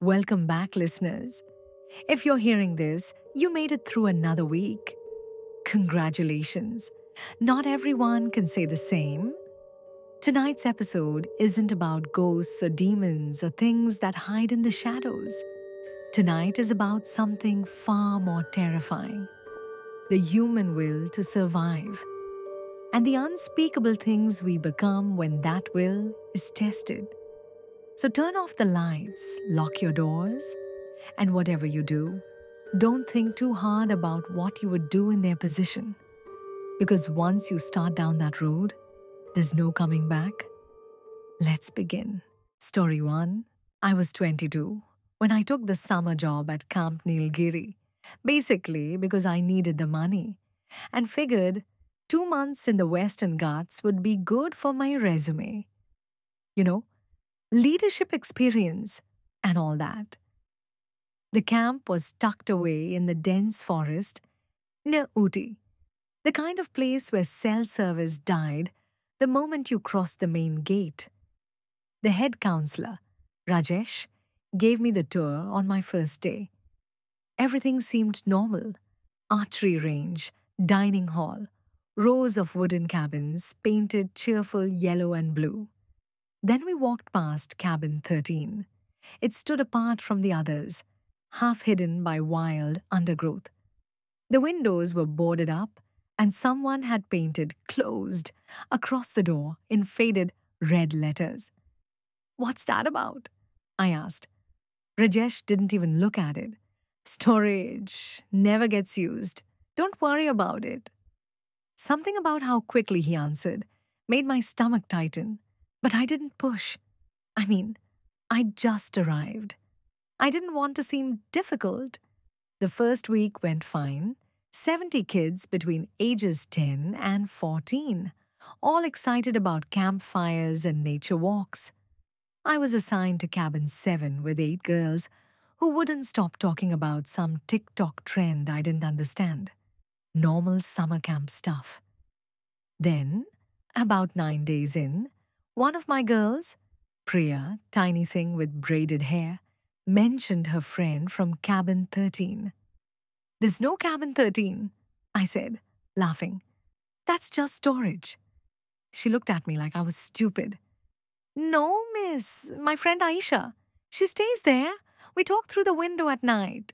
Welcome back, listeners. If you're hearing this, you made it through another week. Congratulations. Not everyone can say the same. Tonight's episode isn't about ghosts or demons or things that hide in the shadows. Tonight is about something far more terrifying: the human will to survive, and the unspeakable things we become when that will is tested. So turn off the lights, lock your doors, and whatever you do, don't think too hard about what you would do in their position. Because once you start down that road, there's no coming back. Let's begin. Story 1. I was 22 when I took the summer job at Camp Nilgiri, basically because I needed the money and figured 2 months in the Western Ghats would be good for my resume. You know, leadership experience and all that. The camp was tucked away in the dense forest near Ooty, the kind of place where cell service died the moment you crossed the main gate. The head counselor, Rajesh, gave me the tour on my first day. Everything seemed normal: archery range, dining hall, rows of wooden cabins painted cheerful yellow and blue. Then we walked past cabin 13. It stood apart from the others, half hidden by wild undergrowth. The windows were boarded up, and someone had painted "closed" across the door in faded red letters. "What's that about?" I asked. Rajesh didn't even look at it. "Storage. Never gets used. Don't worry about it." Something about how quickly he answered made my stomach tighten, but I didn't push. I mean, I'd just arrived. I didn't want to seem difficult. The first week went fine. 70 kids between ages 10 and 14, all excited about campfires and nature walks. I was assigned to cabin 7 with 8 girls who wouldn't stop talking about some TikTok trend I didn't understand. Normal summer camp stuff. Then, about 9 days in, one of my girls, Priya, tiny thing with braided hair, mentioned her friend from cabin 13. "There's no cabin 13, I said, laughing. "That's just storage." She looked at me like I was stupid. "No, miss, my friend Aisha. She stays there. We talk through the window at night."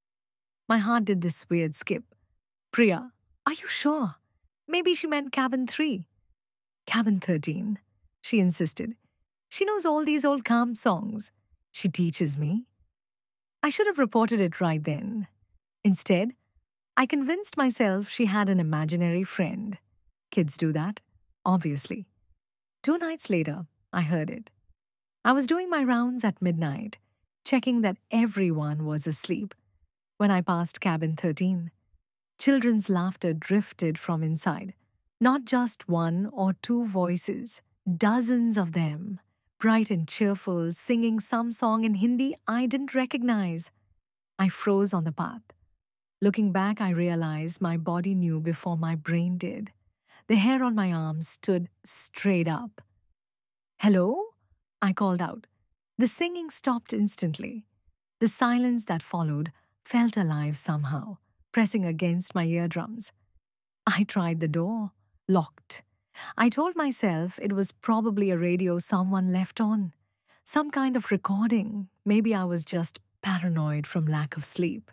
My heart did this weird skip. "Priya, are you sure? Maybe she meant cabin 3. "Cabin 13, she insisted. "She knows all these old camp songs. She teaches me." I should have reported it right then. Instead, I convinced myself she had an imaginary friend. Kids do that, obviously. 2 nights later, I heard it. I was doing my rounds at midnight, checking that everyone was asleep, when I passed cabin 13. Children's laughter drifted from inside. Not just one or two voices, dozens of them, bright and cheerful, singing some song in Hindi I didn't recognize. I froze on the path. Looking back, I realized my body knew before my brain did. The hair on my arms stood straight up. "Hello?" I called out. The singing stopped instantly. The silence that followed felt alive somehow, pressing against my eardrums. I tried the door. Locked. I told myself it was probably a radio someone left on. Some kind of recording. Maybe I was just paranoid from lack of sleep.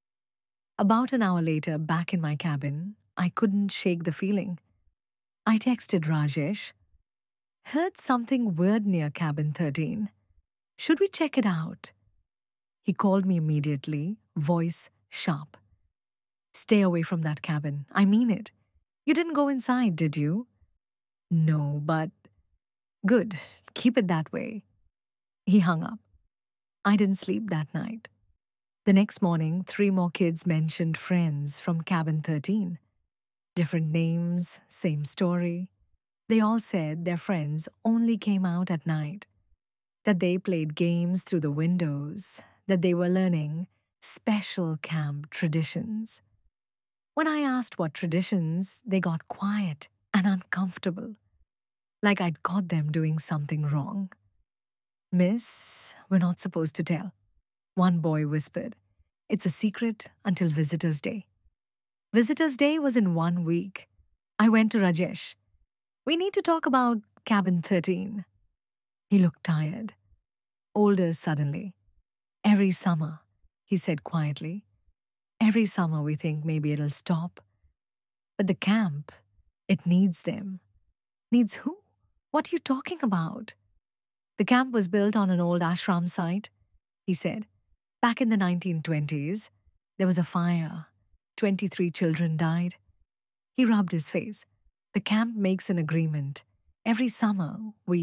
About an hour later, back in my cabin, I couldn't shake the feeling. I texted Rajesh. "Heard something weird near cabin 13. Should we check it out?" He called me immediately, voice sharp. "Stay away from that cabin. I mean it. You didn't go inside, did you?" "No, but..." "Good. Keep it that way." He hung up. I didn't sleep that night. The next morning, 3 more kids mentioned friends from cabin 13. Different names, same story. They all said their friends only came out at night, that they played games through the windows, that they were learning special camp traditions. When I asked what traditions, they got quiet and uncomfortable, like I'd caught them doing something wrong. "Miss, we're not supposed to tell." One boy whispered, "It's a secret until Visitor's Day." Visitor's Day was in 1 week. I went to Rajesh. "We need to talk about Cabin 13. He looked tired, older suddenly. "Every summer," he said quietly. "Every summer we think maybe it'll stop. But the camp, it needs them." "Needs who? What are you talking about?" "The camp was built on an old ashram site," he said. "Back in the 1920s, there was a fire. 23 children died." He rubbed his face. "The camp makes an agreement. Every summer,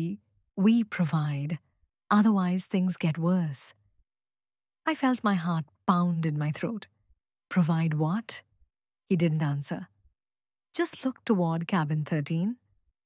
we provide. Otherwise, things get worse." I felt my heart pound in my throat. "Provide what?" He didn't answer. Just looked toward cabin 13.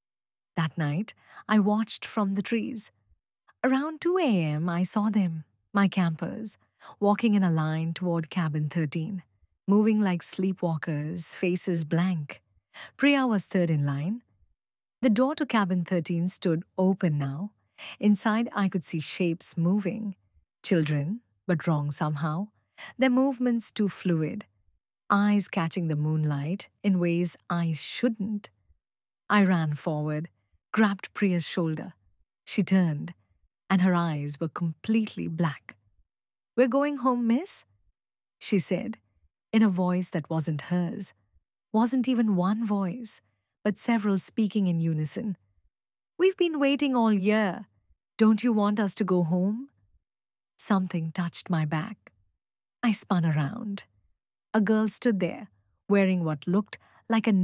That night, I watched from the trees. Around 2 a.m., I saw them, my campers, walking in a line toward cabin 13, moving like sleepwalkers, faces blank. Priya was third in line. The door to cabin 13 stood open now. Inside, I could see shapes moving. Children, but wrong somehow. Their movements too fluid. Eyes catching the moonlight in ways eyes shouldn't. I ran forward, grabbed Priya's shoulder. She turned, and her eyes were completely black. "We're going home, miss?" she said, in a voice that wasn't hers. Wasn't even one voice, but several speaking in unison. "We've been waiting all year. Don't you want us to go home?" Something touched my back. I spun around. A girl stood there, wearing what looked like a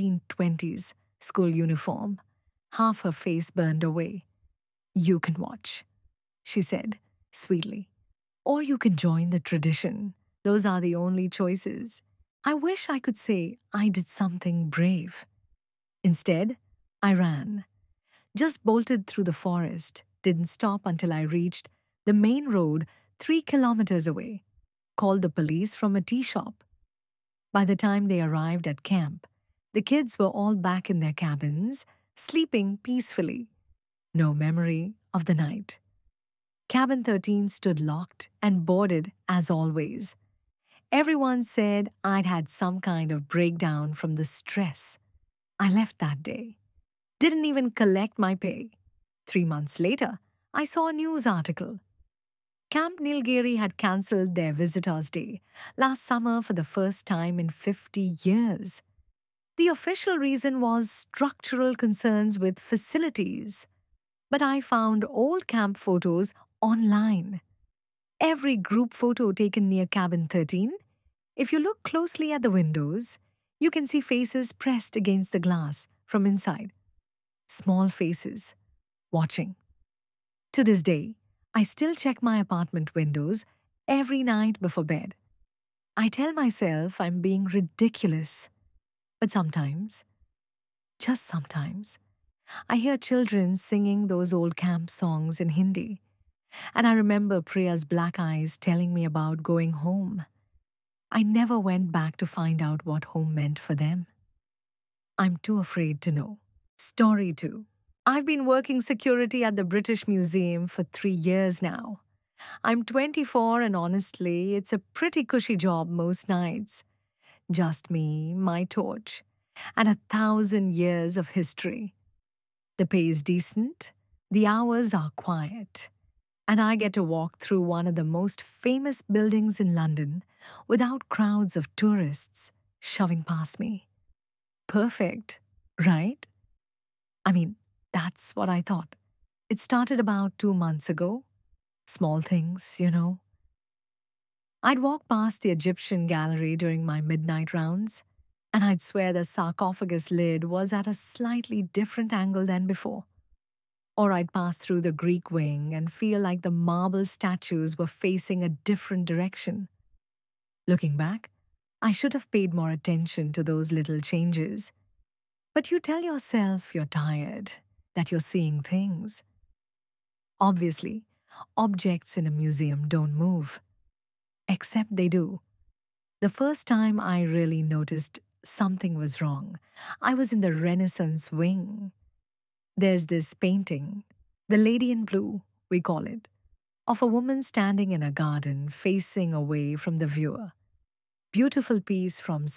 1920s school uniform, half her face burned away. "You can watch," she said, sweetly. "Or you can join the tradition. Those are the only choices." I wish I could say I did something brave. Instead, I ran. Just bolted through the forest, didn't stop until I reached the main road 3 kilometers away, called the police from a tea shop. By the time they arrived at camp, the kids were all back in their cabins, sleeping peacefully. No memory of the night. Cabin 13 stood locked and boarded as always. Everyone said I'd had some kind of breakdown from the stress. I left that day. Didn't even collect my pay. 3 months later, I saw a news article. Camp Nilgiri had cancelled their Visitors' Day last summer for the first time in 50 years. The official reason was structural concerns with facilities. But I found old camp photos online. Every group photo taken near cabin 13, if you look closely at the windows, you can see faces pressed against the glass from inside. Small faces, watching. To this day, I still check my apartment windows every night before bed. I tell myself I'm being ridiculous. But sometimes, just sometimes, I hear children singing those old camp songs in Hindi. And I remember Priya's black eyes telling me about going home. I never went back to find out what home meant for them. I'm too afraid to know. Story 2. I've been working security at the British Museum for 3 years now. I'm 24 and honestly, it's a pretty cushy job most nights. Just me, my torch, and 1,000 years of history. The pay is decent, the hours are quiet, and I get to walk through one of the most famous buildings in London without crowds of tourists shoving past me. Perfect, right? I mean, that's what I thought. It started about 2 months ago. Small things, you know. I'd walk past the Egyptian gallery during my midnight rounds, and I'd swear the sarcophagus lid was at a slightly different angle than before. Or I'd pass through the Greek wing and feel like the marble statues were facing a different direction. Looking back, I should have paid more attention to those little changes. But you tell yourself you're tired, that you're seeing things. Obviously, objects in a museum don't move. Except they do. The first time I really noticed something was wrong, I was in the Renaissance wing. There's this painting, the Lady in Blue, we call it. of a woman standing in a garden facing away from the viewer. Beautiful piece from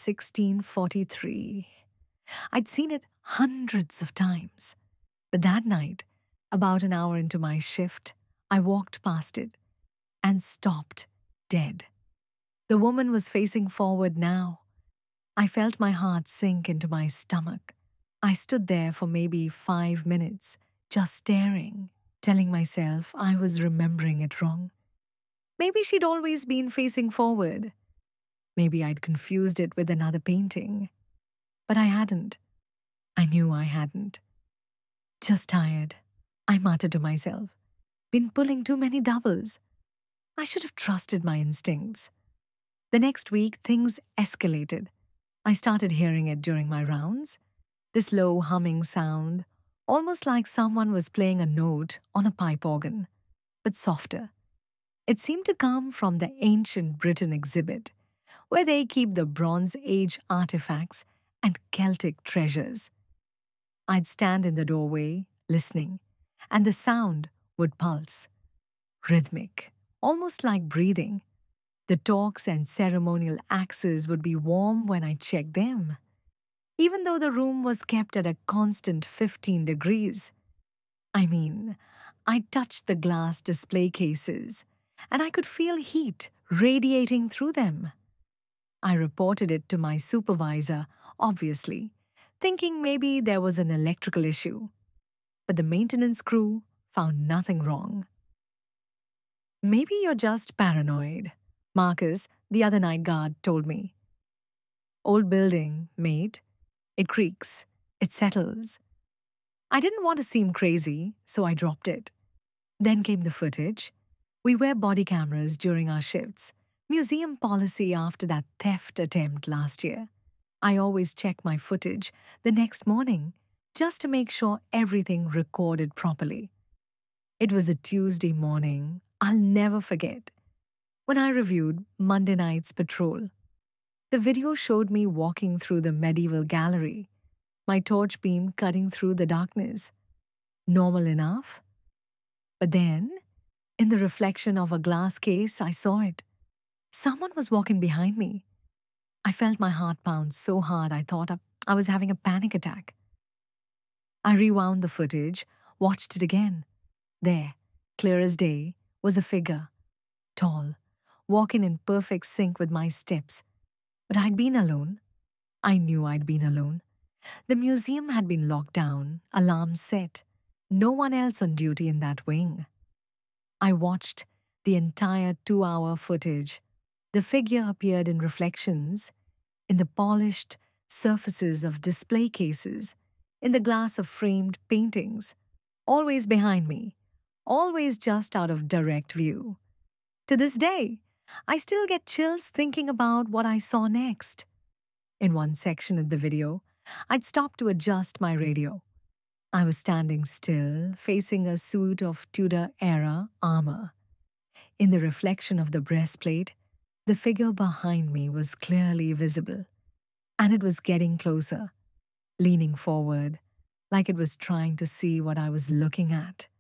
1643. I'd seen it hundreds of times. But that night, about an hour into my shift, I walked past it and stopped dead. The woman was facing forward now. I felt my heart sink into my stomach. I stood there for maybe 5 minutes, just staring, telling myself I was remembering it wrong. Maybe she'd always been facing forward. Maybe I'd confused it with another painting. But I hadn't. I knew I hadn't. Just tired, I muttered to myself. Been pulling too many doubles. I should have trusted my instincts. The next week, things escalated. I started hearing it during my rounds. This low humming sound, almost like someone was playing a note on a pipe organ, but softer. It seemed to come from the ancient Britain exhibit, where they keep the Bronze Age artifacts and Celtic treasures. I'd stand in the doorway, listening, and the sound would pulse. Rhythmic, almost like breathing. The talks and ceremonial axes would be warm when I checked them, even though the room was kept at a constant 15 degrees. I mean, I touched the glass display cases, and I could feel heat radiating through them. I reported it to my supervisor, obviously, thinking maybe there was an electrical issue. But the maintenance crew found nothing wrong. Maybe you're just paranoid, Marcus, the other night guard, told me. Old building, mate. It creaks. It settles. I didn't want to seem crazy, so I dropped it. Then came the footage. We wear body cameras during our shifts. Museum policy after that theft attempt last year. I always check my footage the next morning just to make sure everything recorded properly. It was a Tuesday morning I'll never forget. When I reviewed Monday night's patrol, the video showed me walking through the medieval gallery, my torch beam cutting through the darkness. Normal enough. But then, in the reflection of a glass case, I saw it. Someone was walking behind me. I felt my heart pound so hard I thought I was having a panic attack. I rewound the footage, watched it again. There, clear as day, was a figure. Tall, walking in perfect sync with my steps. But I'd been alone. I knew I'd been alone. The museum had been locked down, alarms set. No one else on duty in that wing. I watched the entire 2-hour footage. The figure appeared in reflections, in the polished surfaces of display cases, in the glass of framed paintings, always behind me, always just out of direct view. To this day, I still get chills thinking about what I saw next. In one section of the video, I'd stopped to adjust my radio. I was standing still, facing a suit of Tudor-era armor. In the reflection of the breastplate, the figure behind me was clearly visible, and it was getting closer, leaning forward, like it was trying to see what I was looking at.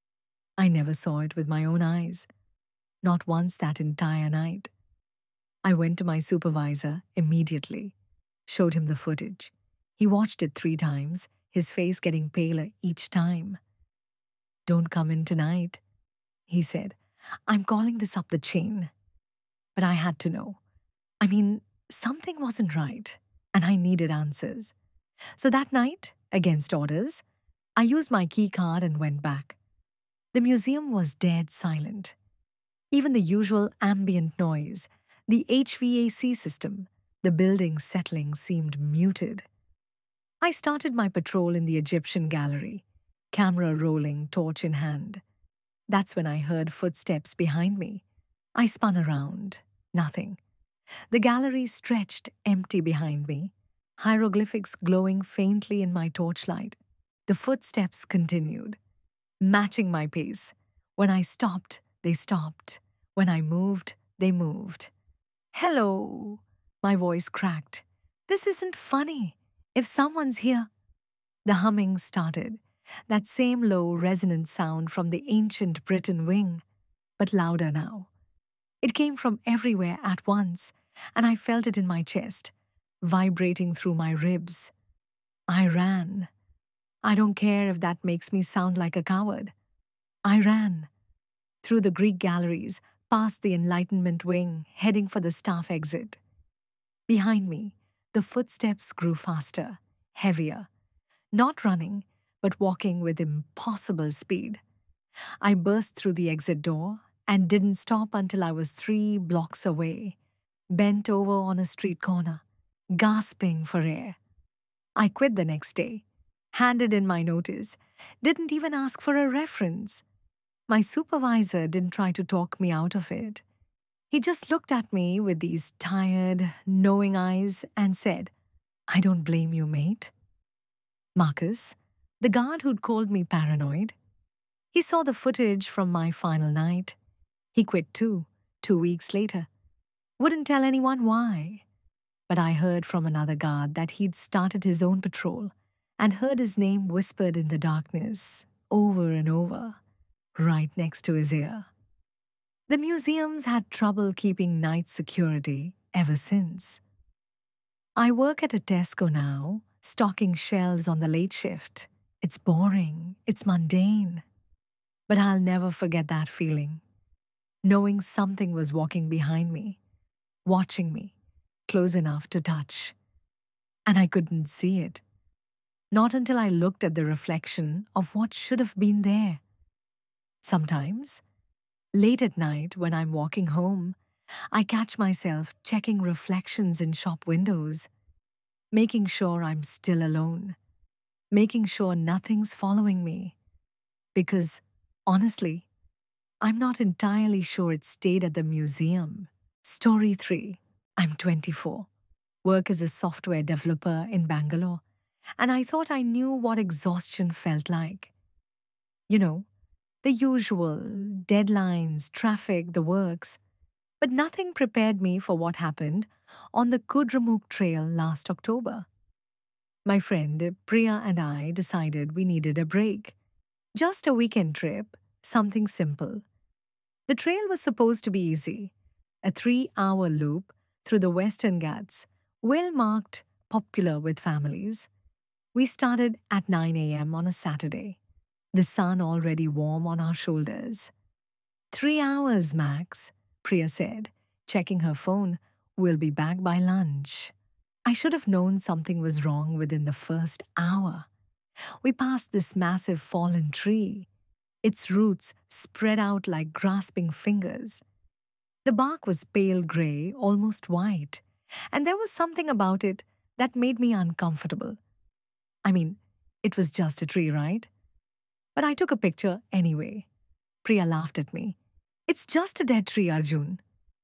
I never saw it with my own eyes, not once that entire night. I went to my supervisor immediately, showed him the footage. He watched it 3 times, his face getting paler each time. "Don't come in tonight," he said. "I'm calling this up the chain." But I had to know. I mean, something wasn't right, and I needed answers. So that night, against orders, I used my key card and went back. The museum was dead silent. Even the usual ambient noise, the HVAC system, the building settling seemed muted. I started my patrol in the Egyptian gallery, camera rolling, torch in hand. That's when I heard footsteps behind me. I spun around. Nothing. The gallery stretched empty behind me, hieroglyphics glowing faintly in my torchlight. The footsteps continued, matching my pace. When I stopped, they stopped. When I moved, they moved. "Hello," my voice cracked. "This isn't funny. If someone's here..." The humming started, that same low, resonant sound from the ancient Britain wing. but louder now. It came from everywhere at once, and I felt it in my chest, vibrating through my ribs. I ran. I don't care if that makes me sound like a coward. I ran through the Greek galleries, past the Enlightenment wing, heading for the staff exit. Behind me, the footsteps grew faster, heavier, not running, but walking with impossible speed. I burst through the exit door and didn't stop until I was 3 blocks away, bent over on a street corner, gasping for air. I quit the next day, handed in my notice, didn't even ask for a reference. My supervisor didn't try to talk me out of it. He just looked at me with these tired, knowing eyes and said, "I don't blame you, mate." Marcus, the guard who'd called me paranoid, he saw the footage from my final night. He quit too, 2 weeks later. Wouldn't tell anyone why. But I heard from another guard that he'd started his own patrol and heard his name whispered in the darkness, over and over, right next to his ear. The museums had trouble keeping night security ever since. I work at a Tesco now, stocking shelves on the late shift. It's boring, it's mundane. But I'll never forget that feeling, knowing something was walking behind me, watching me, close enough to touch. And I couldn't see it. Not until I looked at the reflection of what should have been there. Sometimes, late at night when I'm walking home, I catch myself checking reflections in shop windows, making sure I'm still alone, making sure nothing's following me. Because, honestly, I'm not entirely sure it stayed at the museum. Story 3. I'm 24. Work as a software developer in Bangalore, and I thought I knew what exhaustion felt like. You know, the usual deadlines, traffic, the works. But nothing prepared me for what happened on the Kudramukh Trail last October. My friend Priya and I decided we needed a break. Just a weekend trip, something simple. The trail was supposed to be easy, a 3-hour loop through the Western Ghats, well marked, popular with families. We started at 9 a.m. on a Saturday, the sun already warm on our shoulders. 3 hours max, Priya said, checking her phone. We'll be back by lunch. I should have known something was wrong within the first hour. We passed this massive fallen tree, its roots spread out like grasping fingers. The bark was pale gray, almost white, and there was something about it that made me uncomfortable. I mean, it was just a tree, right? But I took a picture anyway. Priya laughed at me. "It's just a dead tree, Arjun."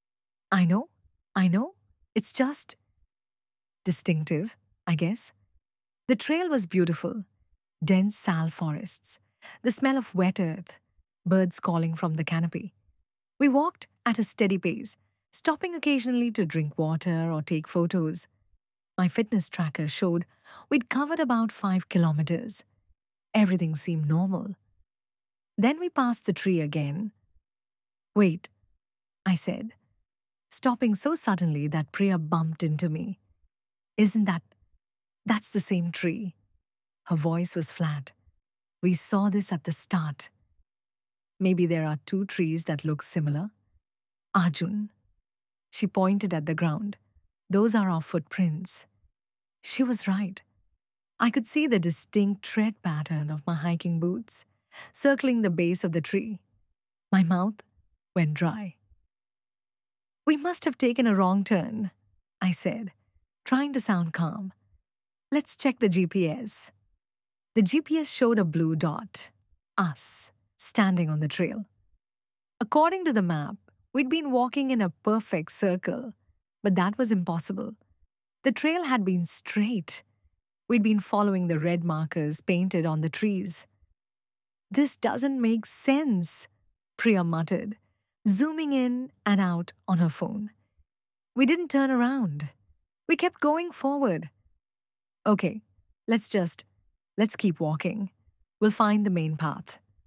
I know. It's just distinctive, I guess. The trail was beautiful. Dense sal forests, the smell of wet earth, birds calling from the canopy. We walked at a steady pace, stopping occasionally to drink water or take photos. My fitness tracker showed we'd covered about 5 kilometers. Everything seemed normal. Then we passed the tree again. "Wait," I said, stopping so suddenly that Priya bumped into me. "Isn't that's the same tree?" Her voice was flat. "We saw this at the start. Maybe there are 2 trees that look similar." "Arjun." She pointed at the ground. "Those are our footprints." She was right. I could see the distinct tread pattern of my hiking boots, circling the base of the tree. My mouth went dry. "We must have taken a wrong turn," I said, trying to sound calm. "Let's check the GPS." The GPS showed a blue dot, us, standing on the trail. According to the map, we'd been walking in a perfect circle, but that was impossible. The trail had been straight. We'd been following the red markers painted on the trees. "This doesn't make sense," Priya muttered, zooming in and out on her phone. "We didn't turn around. We kept going forward." "Okay, let's keep walking. We'll find the main path."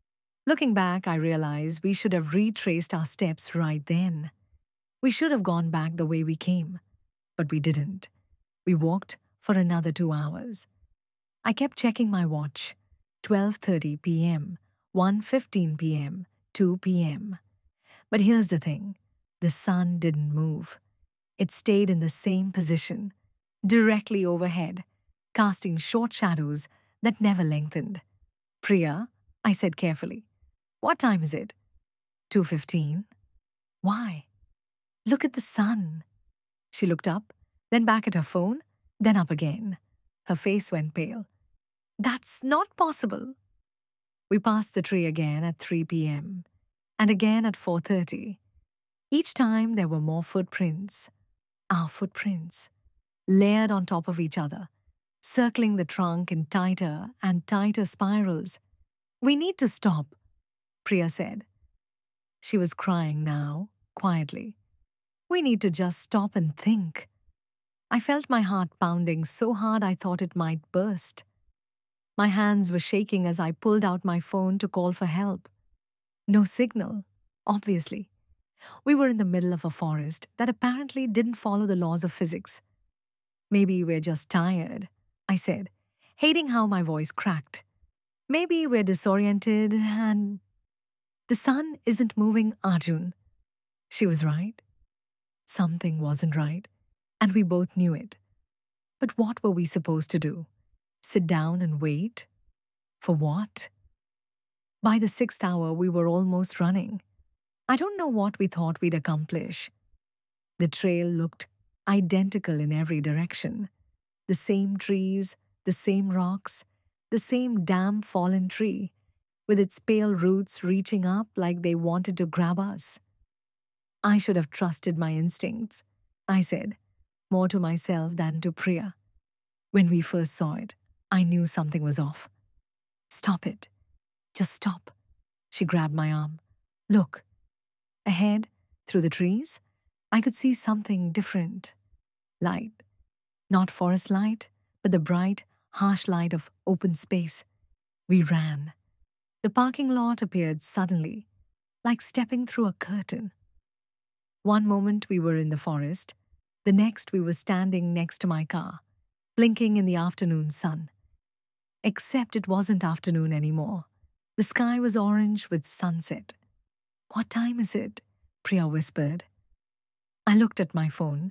Looking back, I realize we should have retraced our steps right then. We should have gone back the way we came, but we didn't. We walked for another 2 hours. I kept checking my watch. 12:30 p.m., 1:15 p.m., 2 p.m. But here's the thing. The sun didn't move. It stayed in the same position, directly overhead, casting short shadows that never lengthened. Priya, I said carefully, what time is it? 2:15. Why? Look at the sun. She looked up, then back at her phone, then up again. Her face went pale. That's not possible. We passed the tree again at 3 p.m. and again at 4:30. Each time there were more footprints. Our footprints, layered on top of each other, circling the trunk in tighter and tighter spirals. We need to stop, Priya said. She was crying now, quietly. We need to just stop and think. I felt my heart pounding so hard I thought it might burst. My hands were shaking as I pulled out my phone to call for help. No signal, obviously. We were in the middle of a forest that apparently didn't follow the laws of physics. Maybe we're just tired, I said, hating how my voice cracked. Maybe we're disoriented and... The sun isn't moving, Arjun. She was right. Something wasn't right, and we both knew it. But what were we supposed to do? Sit down and wait? For what? By the 6th hour, we were almost running. I don't know what we thought we'd accomplish. The trail looked identical in every direction. The same trees, the same rocks, the same damn fallen tree, with its pale roots reaching up like they wanted to grab us. I should have trusted my instincts, I said, more to myself than to Priya. When we first saw it, I knew something was off. Stop it. Just stop. She grabbed my arm. Look. Ahead, through the trees, I could see something different. Light. Not forest light, but the bright, harsh light of open space. We ran. The parking lot appeared suddenly, like stepping through a curtain. One moment we were in the forest, the next we were standing next to my car, blinking in the afternoon sun. Except it wasn't afternoon anymore. The sky was orange with sunset. What time is it? Priya whispered. I looked at my phone.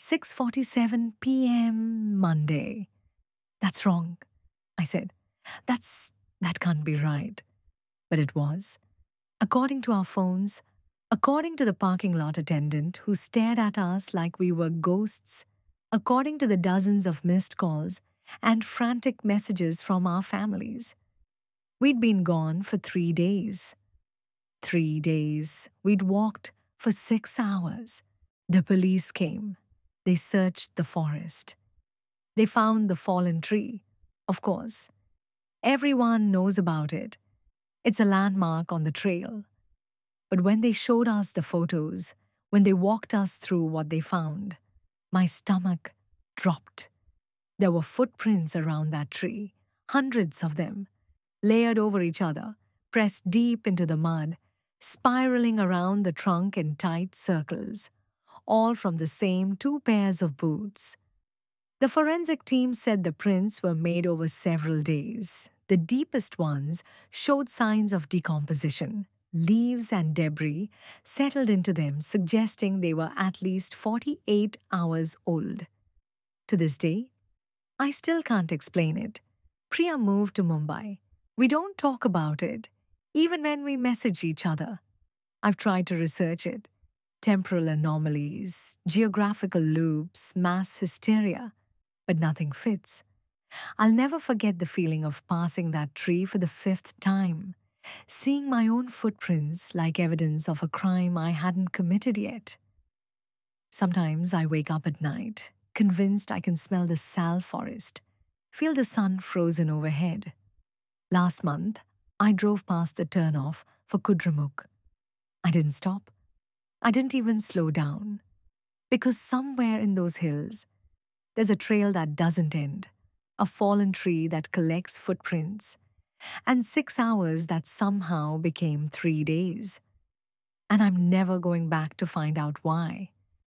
6:47 p.m. Monday. That's wrong, I said. That can't be right. But it was. According to our phones, according to the parking lot attendant who stared at us like we were ghosts, according to the dozens of missed calls and frantic messages from our families. We'd been gone for 3 days. 3 days. We'd walked for 6 hours. The police came. They searched the forest. They found the fallen tree, of course. Everyone knows about it. It's a landmark on the trail. But when they showed us the photos, when they walked us through what they found, my stomach dropped. There were footprints around that tree, hundreds of them, layered over each other, pressed deep into the mud, spiraling around the trunk in tight circles, all from the same 2 pairs of boots. The forensic team said the prints were made over several days. The deepest ones showed signs of decomposition. Leaves and debris settled into them, suggesting they were at least 48 hours old. To this day, I still can't explain it. Priya moved to Mumbai. We don't talk about it, even when we message each other. I've tried to research it. Temporal anomalies, geographical loops, mass hysteria, but nothing fits. I'll never forget the feeling of passing that tree for the 5th time, seeing my own footprints like evidence of a crime I hadn't committed yet. Sometimes I wake up at night, convinced I can smell the sal forest, feel the sun frozen overhead. Last month, I drove past the turnoff for Kudramukh. I didn't stop. I didn't even slow down. Because somewhere in those hills, there's a trail that doesn't end, a fallen tree that collects footprints, and 6 hours that somehow became 3 days. And I'm never going back to find out why.